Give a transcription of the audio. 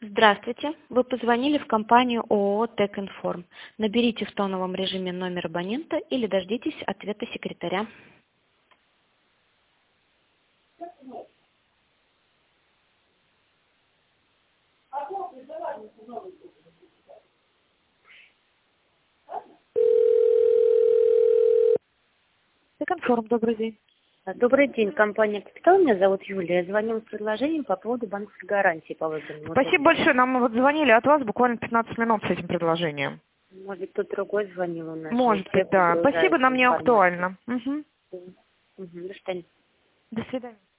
Здравствуйте. Вы позвонили в компанию ООО «Тэкинформ». Наберите в тоновом режиме номер абонента или дождитесь ответа секретаря. Тэкинформ, добрый день. Добрый день, компания «Капитал». Меня зовут Юлия. Я звоню с предложением по поводу банковской гарантии по выбранному. Спасибо большое. Нам вот звонили от вас буквально 15 минут с этим предложением. Может, кто другой звонил у нас. Может быть, да. Спасибо, нам не актуально. Угу. До свидания. До свидания.